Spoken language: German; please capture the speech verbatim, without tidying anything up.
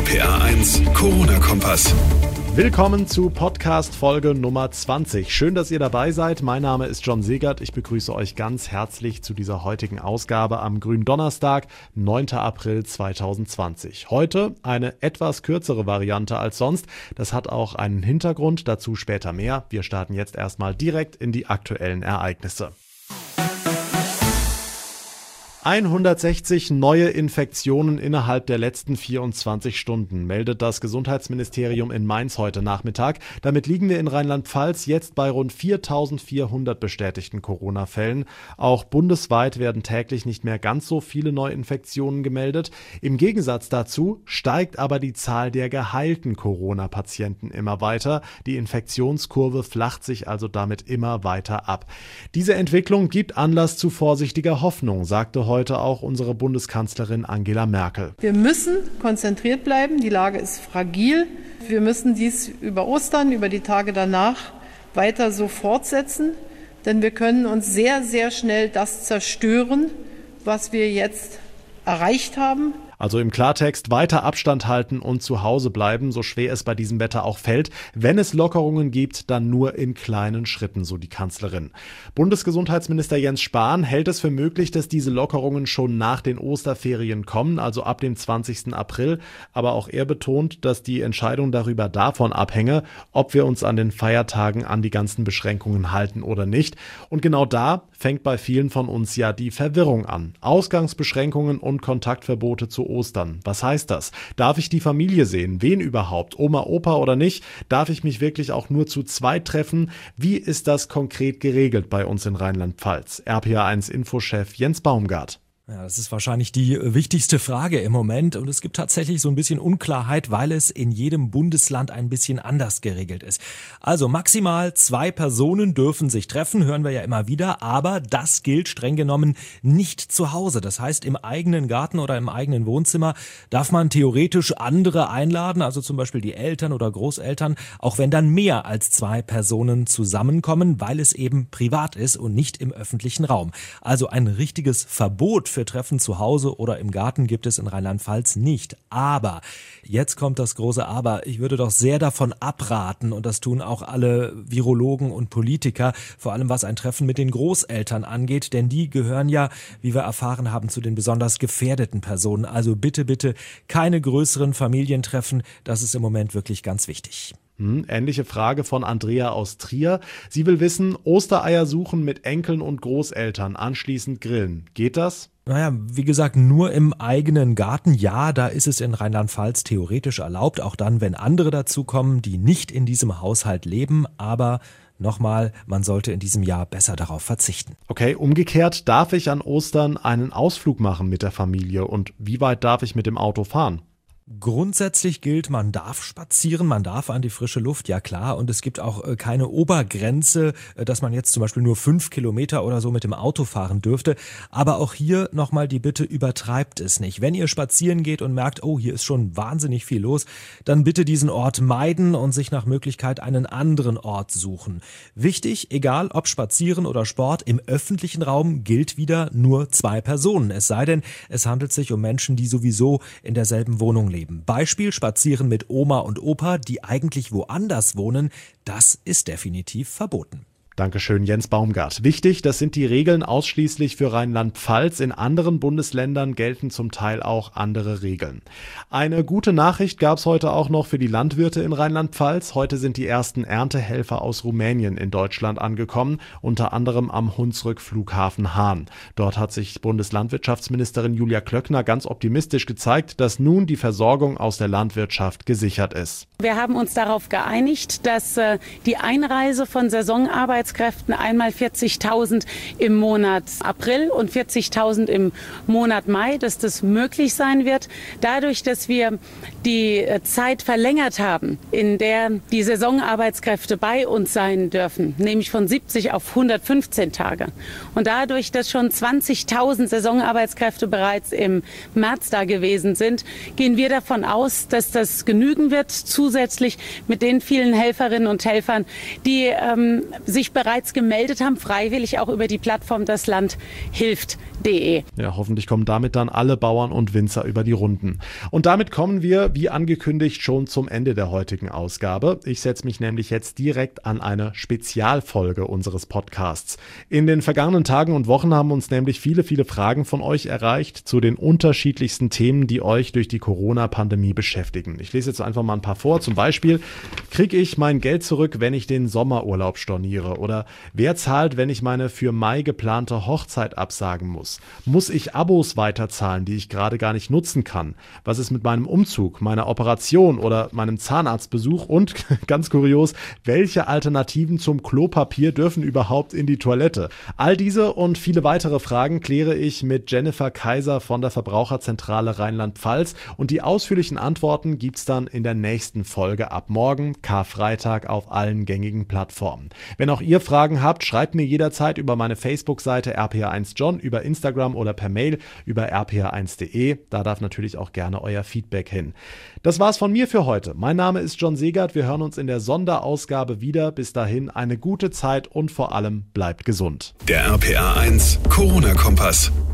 P R eins Corona-Kompass. Willkommen zu Podcast-Folge Nummer zwanzig. Schön, dass ihr dabei seid. Mein Name ist John Segert. Ich begrüße euch ganz herzlich zu dieser heutigen Ausgabe am Gründonnerstag, neunten April zweitausendzwanzig. Heute eine etwas kürzere Variante als sonst. Das hat auch einen Hintergrund, dazu später mehr. Wir starten jetzt erstmal direkt in die aktuellen Ereignisse. hundertsechzig neue Infektionen innerhalb der letzten vierundzwanzig Stunden, meldet das Gesundheitsministerium in Mainz heute Nachmittag. Damit liegen wir in Rheinland-Pfalz jetzt bei rund viertausendvierhundert bestätigten Corona-Fällen. Auch bundesweit werden täglich nicht mehr ganz so viele Neuinfektionen gemeldet. Im Gegensatz dazu steigt aber die Zahl der geheilten Corona-Patienten immer weiter. Die Infektionskurve flacht sich also damit immer weiter ab. Diese Entwicklung gibt Anlass zu vorsichtiger Hoffnung, sagte heute heute auch unsere Bundeskanzlerin Angela Merkel. Wir müssen konzentriert bleiben, die Lage ist fragil. Wir müssen dies über Ostern, über die Tage danach weiter so fortsetzen, denn wir können uns sehr, sehr schnell das zerstören, was wir jetzt erreicht haben. Also im Klartext weiter Abstand halten und zu Hause bleiben, so schwer es bei diesem Wetter auch fällt. Wenn es Lockerungen gibt, dann nur in kleinen Schritten, so die Kanzlerin. Bundesgesundheitsminister Jens Spahn hält es für möglich, dass diese Lockerungen schon nach den Osterferien kommen, also ab dem zwanzigsten April. Aber auch er betont, dass die Entscheidung darüber davon abhänge, ob wir uns an den Feiertagen an die ganzen Beschränkungen halten oder nicht. Und genau da fängt bei vielen von uns ja die Verwirrung an. Ausgangsbeschränkungen und Kontaktverbote zu Ostern. Was heißt das? Darf ich die Familie sehen? Wen überhaupt? Oma, Opa oder nicht? Darf ich mich wirklich auch nur zu zweit treffen? Wie ist das konkret geregelt bei uns in Rheinland-Pfalz? R P A eins Infochef Jens Baumgart. Ja, das ist wahrscheinlich die wichtigste Frage im Moment und es gibt tatsächlich so ein bisschen Unklarheit, weil es in jedem Bundesland ein bisschen anders geregelt ist. Also maximal zwei Personen dürfen sich treffen, hören wir ja immer wieder, aber das gilt streng genommen nicht zu Hause. Das heißt, im eigenen Garten oder im eigenen Wohnzimmer darf man theoretisch andere einladen, also zum Beispiel die Eltern oder Großeltern, auch wenn dann mehr als zwei Personen zusammenkommen, weil es eben privat ist und nicht im öffentlichen Raum. Also ein richtiges Verbot für Treffen zu Hause oder im Garten gibt es in Rheinland-Pfalz nicht. Aber, jetzt kommt das große Aber, ich würde doch sehr davon abraten, und das tun auch alle Virologen und Politiker, vor allem was ein Treffen mit den Großeltern angeht, denn die gehören ja, wie wir erfahren haben, zu den besonders gefährdeten Personen. Also bitte, bitte keine größeren Familientreffen, das ist im Moment wirklich ganz wichtig. Hm, ähnliche Frage von Andrea aus Trier. Sie will wissen, Ostereier suchen mit Enkeln und Großeltern, anschließend grillen. Geht das? Naja, wie gesagt, nur im eigenen Garten. Ja, da ist es in Rheinland-Pfalz theoretisch erlaubt, auch dann, wenn andere dazukommen, die nicht in diesem Haushalt leben, aber nochmal, man sollte in diesem Jahr besser darauf verzichten. Okay, umgekehrt, darf ich an Ostern einen Ausflug machen mit der Familie und wie weit darf ich mit dem Auto fahren? Grundsätzlich gilt, man darf spazieren, man darf an die frische Luft, ja klar, und es gibt auch äh, keine Obergrenze, äh, dass man jetzt zum Beispiel nur fünf Kilometer oder so mit dem Auto fahren dürfte, aber auch hier nochmal die Bitte, übertreibt es nicht. Wenn ihr spazieren geht und merkt, oh, hier ist schon wahnsinnig viel los, dann bitte diesen Ort meiden und sich nach Möglichkeit einen anderen Ort suchen. Wichtig, egal ob spazieren oder Sport, im öffentlichen Raum gilt wieder nur zwei Personen, es sei denn, es handelt sich um Menschen, die sowieso in derselben Wohnung leben. Beispiel spazieren mit Oma und Opa, die eigentlich woanders wohnen, das ist definitiv verboten. Dankeschön, Jens Baumgart. Wichtig, das sind die Regeln ausschließlich für Rheinland-Pfalz. In anderen Bundesländern gelten zum Teil auch andere Regeln. Eine gute Nachricht gab es heute auch noch für die Landwirte in Rheinland-Pfalz. Heute sind die ersten Erntehelfer aus Rumänien in Deutschland angekommen, unter anderem am Hunsrück-Flughafen Hahn. Dort hat sich Bundeslandwirtschaftsministerin Julia Klöckner ganz optimistisch gezeigt, dass nun die Versorgung aus der Landwirtschaft gesichert ist. Wir haben uns darauf geeinigt, dass äh, die Einreise von Saisonarbeit einmal vierzigtausend im Monat April und vierzigtausend im Monat Mai, dass das möglich sein wird. Dadurch, dass wir die Zeit verlängert haben, in der die Saisonarbeitskräfte bei uns sein dürfen, nämlich von siebzig auf hundertfünfzehn Tage. Und dadurch, dass schon zwanzigtausend Saisonarbeitskräfte bereits im März da gewesen sind, gehen wir davon aus, dass das genügen wird, zusätzlich mit den vielen Helferinnen und Helfern, die ähm, sich bereits gemeldet haben, freiwillig auch über die Plattform das Land hilft punkt de. Ja, hoffentlich kommen damit dann alle Bauern und Winzer über die Runden. Und damit kommen wir, wie angekündigt, schon zum Ende der heutigen Ausgabe. Ich setze mich nämlich jetzt direkt an eine Spezialfolge unseres Podcasts. In den vergangenen Tagen und Wochen haben uns nämlich viele, viele Fragen von euch erreicht zu den unterschiedlichsten Themen, die euch durch die Corona-Pandemie beschäftigen. Ich lese jetzt einfach mal ein paar vor. Zum Beispiel, kriege ich mein Geld zurück, wenn ich den Sommerurlaub storniere? Oder wer zahlt, wenn ich meine für Mai geplante Hochzeit absagen muss? Muss ich Abos weiterzahlen, die ich gerade gar nicht nutzen kann? Was ist mit meinem Umzug, meiner Operation oder meinem Zahnarztbesuch? Und ganz kurios, welche Alternativen zum Klopapier dürfen überhaupt in die Toilette? All diese und viele weitere Fragen kläre ich mit Jennifer Kaiser von der Verbraucherzentrale Rheinland-Pfalz und die ausführlichen Antworten gibt's dann in der nächsten Folge ab morgen, Karfreitag, auf allen gängigen Plattformen. Wenn auch ihr Fragen habt, schreibt mir jederzeit über meine Facebook-Seite R P R eins John, über Instagram oder per Mail über r p r eins punkt de. Da darf natürlich auch gerne euer Feedback hin. Das war's von mir für heute. Mein Name ist John Segert. Wir hören uns in der Sonderausgabe wieder. Bis dahin eine gute Zeit und vor allem bleibt gesund. Der R P R eins Corona-Kompass.